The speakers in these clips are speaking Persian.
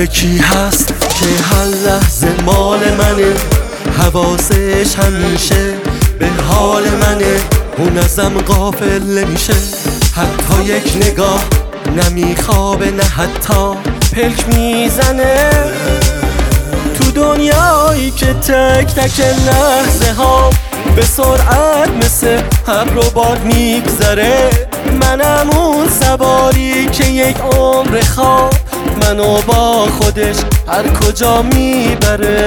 یکی هست که هر لحظه مال منه، حواسش همیشه به حال منه، اون ازم غافل نمیشه، حتی یک نگاه نمیخوابه، نه حتی پلک میزنه. تو دنیایی که تک تک لحظه ها به سرعت مثل ابر و باد میگذره، منم اون سواری که یک عمر خواب منو با خودش هر کجا میبره.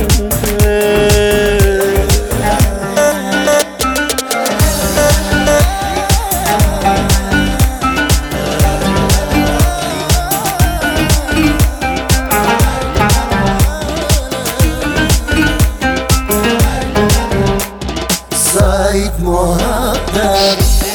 سعید محقق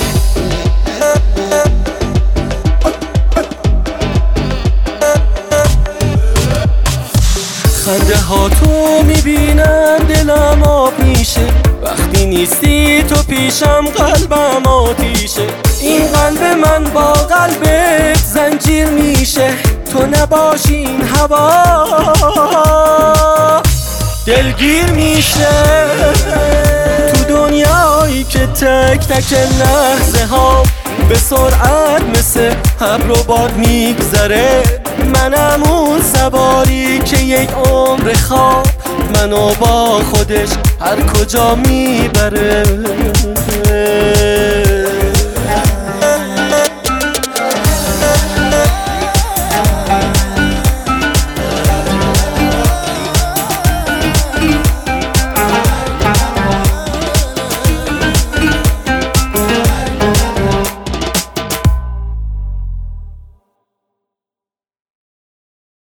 خنده ها تو میبینم دلم آب میشه، وقتی نیستی تو پیشم قلبم آتیشه، این قلب من با قلبت زنجیر میشه، تو نباشی این هوا دلگیر میشه. تو دنیایی که تک تک لحظه ها به سرعت مثل ابر و باد میگذره، منم اون سواری که یک عمر خواب منو با خودش هر کجا میبره.